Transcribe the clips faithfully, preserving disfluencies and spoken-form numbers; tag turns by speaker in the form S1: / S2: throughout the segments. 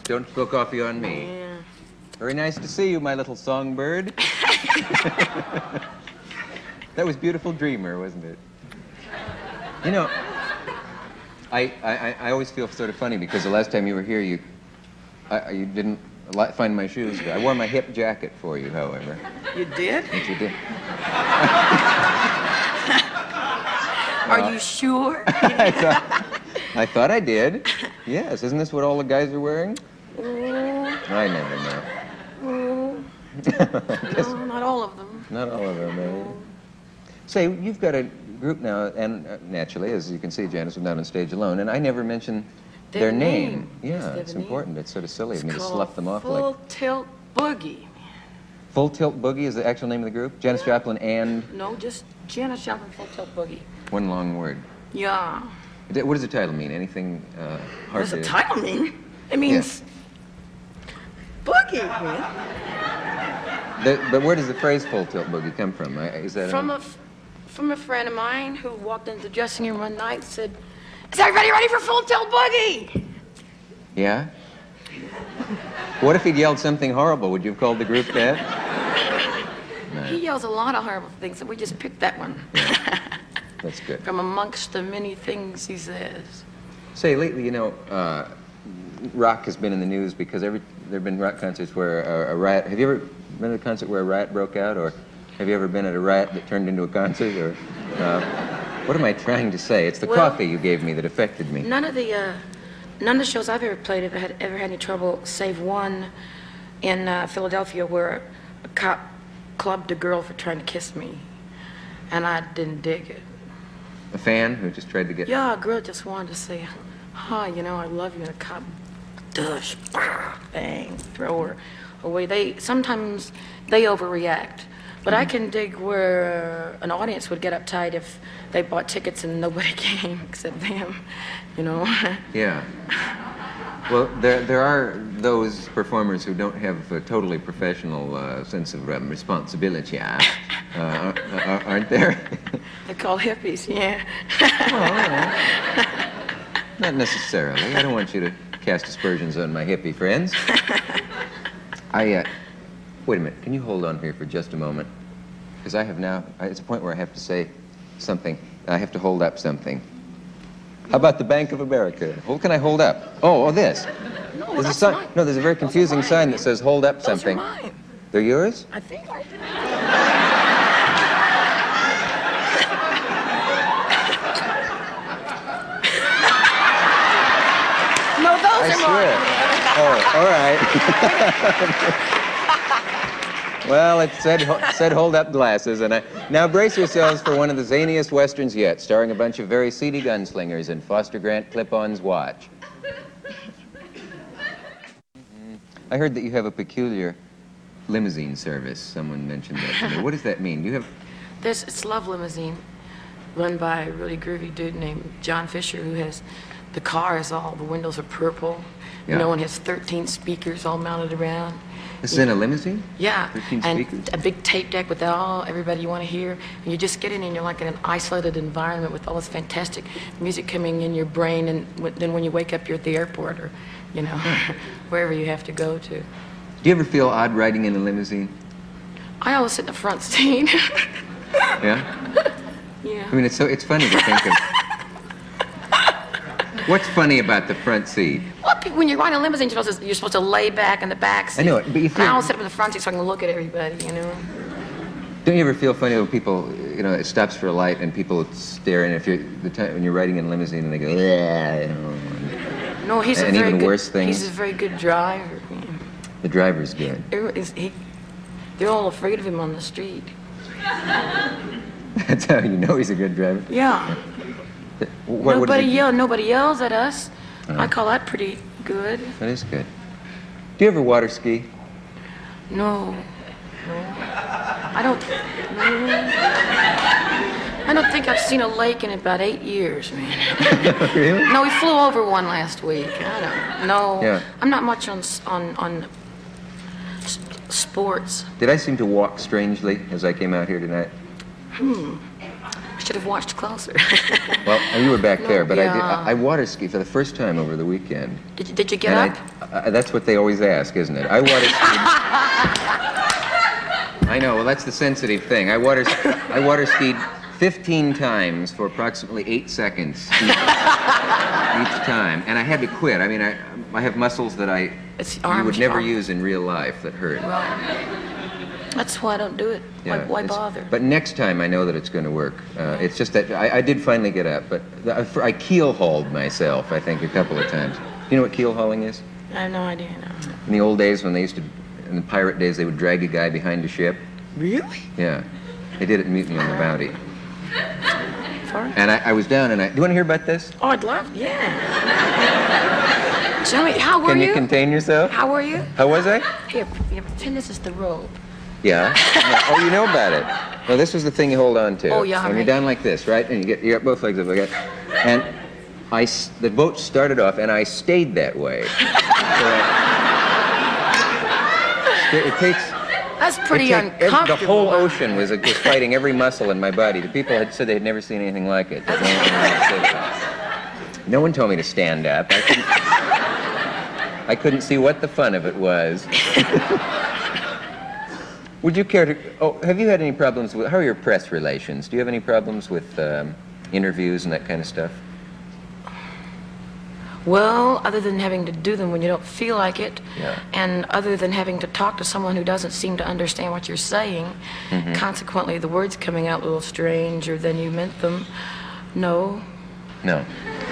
S1: Don't spill coffee on me.
S2: Yeah.
S1: Very nice to see you, my little songbird. That was Beautiful Dreamer, wasn't it? You know, I, I, I always feel sort of funny because the last time you were here, you, I, you didn't find my shoes. I wore my hip jacket for you, however.
S2: You did?
S1: Yes, you did.
S2: Are you sure?
S1: I, thought, I thought I did. Yes, isn't this what all the guys are wearing?
S2: Mm.
S1: I never know.
S2: Mm. No, not all of them.
S1: Not all of them, eh? Say, you've got a group now, and uh, naturally, as you can see, Janice was not on stage alone, and I never mentioned their,
S2: Their
S1: name.
S2: name.
S1: Yeah,
S2: Yes,
S1: it's
S2: name.
S1: important. It's sort of silly
S2: It's
S1: of me to
S2: called
S1: slough them off
S2: Full
S1: like...
S2: Tilt Boogie.
S1: Full Tilt Boogie is the actual name of the group? Janis Joplin and...
S2: No, just Janis Joplin Full Tilt Boogie.
S1: One long word.
S2: Yeah.
S1: What does the title mean? Anything uh, hard
S2: What does
S1: to...
S2: the title mean? It means boogie, man.
S1: The, but where does the phrase Full Tilt Boogie come from? I- Is that
S2: From
S1: a...
S2: a, f- from a friend of mine who walked into the dressing room one night and said, "Is everybody ready for Full Tilt Boogie?"
S1: Yeah? What if he'd yelled something horrible? Would you have called the group that? No.
S2: He yells a lot of horrible things, so we just picked that one.
S1: That's good.
S2: From amongst the many things he says.
S1: Say, lately, you know, uh, rock has been in the news because every there have been rock concerts where a, a riot... Have you ever been at a concert where a riot broke out? Or have you ever been at a riot that turned into a concert? Or uh, what am I trying to say? It's the
S2: Well,
S1: coffee you gave me that affected me.
S2: None of the, uh, none of the shows I've ever played have had, ever had any trouble, save one in uh, Philadelphia where a cop clubbed a girl for trying to kiss me, and I didn't dig it.
S1: A fan who just tried to get...
S2: Yeah, a girl just wanted to say, "Hi, you know, I love you," and a cop, dush, bang, throw her away. They sometimes they overreact, but I can dig where uh, an audience would get uptight if they bought tickets and nobody came except them, you know.
S1: Yeah. Well, there there are those performers who don't have a totally professional uh, sense of um, responsibility, uh, uh, aren't there?
S2: They're called hippies, yeah.
S1: Well, not necessarily. I don't want you to cast aspersions on my hippie friends. I, uh, wait a minute. Can you hold on here for just a moment? Because I have now, it's a point where I have to say something. I have to hold up something. How about the Bank of America? What can I hold up? Oh, oh, this.
S2: No,
S1: There's a
S2: that's
S1: sign.
S2: mine.
S1: No, there's a very confusing sign that says hold up
S2: Those
S1: something.
S2: are mine.
S1: They're yours?
S2: I think I did. No, those
S1: I
S2: are
S1: swear.
S2: mine.
S1: Oh, all right. Well, it said, said hold up glasses, and I... Now brace yourselves for one of the zaniest westerns yet, starring a bunch of very seedy gunslingers in Foster Grant Clip-On's watch. I heard that you have a peculiar limousine service. Someone mentioned that to me. What does that mean? Do you have...
S2: This, it's Love Limousine, run by a really groovy dude named John Fisher, who has... The car is all... The windows are purple.
S1: Yeah.
S2: You know, and has thirteen speakers all mounted around.
S1: This is in a limousine?
S2: Yeah,
S1: thirteen
S2: and
S1: speakers?
S2: a big tape deck with all everybody you want to hear. And you just get in and you're like in an isolated environment with all this fantastic music coming in your brain. And w then when you wake up, you're at the airport or, you know, wherever you have to go to.
S1: Do you ever feel odd riding in a limousine?
S2: I always sit in the front seat.
S1: Yeah?
S2: Yeah.
S1: I mean, it's so it's funny to think of... What's funny about the front seat?
S2: Well, when you're riding a limousine, you're supposed to, you're supposed to lay back in the back seat.
S1: I know it, but you feel...
S2: I always sit up in the front seat so I can look at everybody, you know.
S1: Don't you ever feel funny when people, you know, it stops for a light and people stare, and if you're the time when you're riding in a limousine and they go, yeah, you know, and,
S2: No, he's
S1: and
S2: a very
S1: even
S2: good,
S1: worse things.
S2: He's a very good driver.
S1: The driver's good.
S2: Everybody's- He, they're all afraid of him on the street.
S1: That's how you know he's a good driver.
S2: Yeah.
S1: What, what
S2: nobody
S1: did you-
S2: yell. Nobody yells at us.
S1: Oh.
S2: I call that pretty good.
S1: That is good. Do you ever water ski?
S2: No. No. I don't. No. I don't think I've seen a lake in about eight years, man.
S1: Really?
S2: No, we flew over one last week. I don't. No.
S1: Yeah.
S2: I'm not much on s- on on s- sports.
S1: Did I seem to walk strangely as I came out here tonight?
S2: Hmm. should have watched closer.
S1: Well, you were back
S2: No,
S1: there, but I did.
S2: yeah.
S1: I, I water ski for the first time over the weekend.
S2: Did you, did you get
S1: And
S2: up?
S1: I, I, that's what they always ask, isn't it? I water skied. I know. Well, that's the sensitive thing. I water. I water skied fifteen times for approximately eight seconds each, each time, and I had to quit. I mean, I I have muscles that I
S2: It's
S1: you
S2: arms,
S1: would never
S2: arm.
S1: use in real life that hurt.
S2: Well, that's why I don't do it. Why,
S1: Yeah,
S2: why
S1: it's-
S2: bother?
S1: But next time I know that it's going to work. Uh, it's just that I, I did finally get up, but the, I, I keel hauled myself, I think, a couple of times. Do you know what keel hauling is?
S2: I have no idea. No.
S1: In the old days when they used to, in the pirate days, they would drag a guy behind a ship.
S2: Really?
S1: Yeah. They did it in Mutiny on the Bounty.
S2: Sorry?
S1: And I, I was down and I, do you want to hear about this?
S2: Oh, I'd love, yeah. Tell me, how were
S1: Can you
S2: you?
S1: contain yourself?
S2: How were you?
S1: How was I?
S2: Here, here, pretend this is the robe.
S1: Yeah. Yeah. Oh, you know about it. Well, this was the thing you hold on to.
S2: Oh, yeah,
S1: And you're
S2: right.
S1: down like this, right? And you get you got both legs up like that. And I, s- the boat started off, and I stayed that way. So I- it, it takes.
S2: That's pretty
S1: it take- ev-
S2: uncomfortable.
S1: The whole ocean was, was fighting every muscle in my body. The people had said they'd never seen anything like it. There's no one else said it. No one told me to stand up. I couldn't, I couldn't see what the fun of it was. Would you care to? Oh, have you had any problems with? How are your press relations? Do you have any problems with um, interviews and that kind of stuff?
S2: Well, other than having to do them when you don't feel like it,
S1: Yeah.
S2: and other than having to talk to someone who doesn't seem to understand what you're saying,
S1: Mm-hmm.
S2: consequently the words coming out a little stranger than you meant them, no.
S1: No.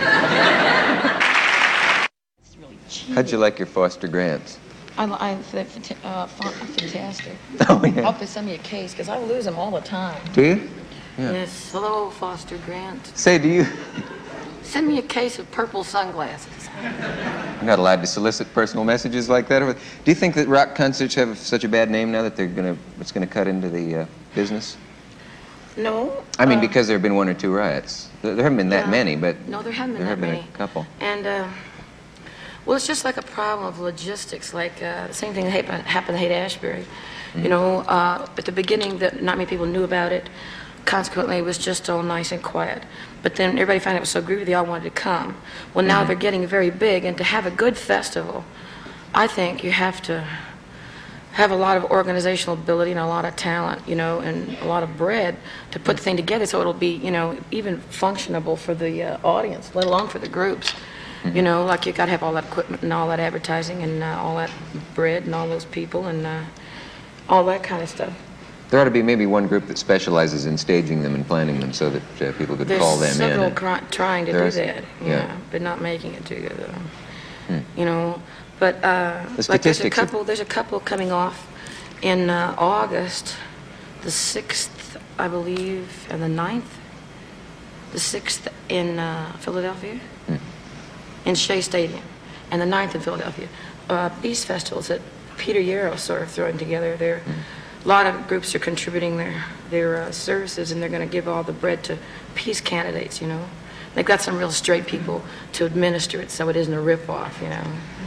S1: How'd you like your Foster Grants?
S2: I, I, they're fanta- uh, fa- fantastic.
S1: Oh
S2: I
S1: yeah.
S2: hope they send me a case, because I lose them all the time.
S1: Do you? Yeah.
S2: Yes, hello, Foster Grant.
S1: Say, do you?
S2: Send me a case of purple sunglasses.
S1: You're not allowed to solicit personal messages like that. Do you think that rock concerts have such a bad name now that they're gonna it's gonna cut into the uh, business?
S2: No.
S1: I mean,
S2: uh,
S1: because there have been one or two riots. There, there haven't been that
S2: Yeah.
S1: many, but
S2: No, there haven't been
S1: there
S2: that
S1: have
S2: many.
S1: been a couple.
S2: And, uh, well, it's just like a problem of logistics, like uh, the same thing that happened, happened to Haight-Ashbury.
S1: Mm-hmm.
S2: You know, uh, at the beginning, that not many people knew about it. Consequently, it was just all nice and quiet. But then everybody found it was so groovy, they all wanted to come. Well, now
S1: Mm-hmm.
S2: they're getting very big, and to have a good festival, I think you have to have a lot of organizational ability and a lot of talent, you know, and a lot of bread to put the thing together so it'll be, you know, even functionable for the uh, audience, let alone for the groups. You know, like you got to have all that equipment and all that advertising and uh, all that bread and all those people and uh, all that kind of stuff.
S1: There ought to be maybe one group that specializes in staging them and planning them so that uh, people could
S2: There's
S1: call them in.
S2: several
S1: and-
S2: cry- trying to
S1: There
S2: do
S1: is?
S2: that, yeah,
S1: Yeah.
S2: but not making it together. You know, but uh,
S1: The
S2: like there's a
S1: statistics are-
S2: couple. There's a couple coming off in uh, August, the sixth, I believe, and the ninth. The sixth in uh, Philadelphia, in Shea Stadium, and the ninth in Philadelphia. Uh, Peace festivals that Peter Yarrow sort of throwing together. There, a lot of groups are contributing their their uh, services, and they're going to give all the bread to peace candidates. You know, they've got some real straight people to administer it, so it isn't a ripoff. You know.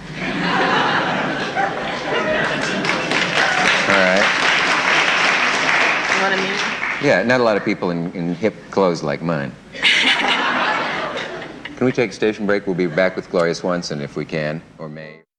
S1: All right.
S2: You know what I mean?
S1: Yeah, not a lot of people in, in hip clothes like mine. Can we take a station break? We'll be back with Gloria Swanson if we can, or may.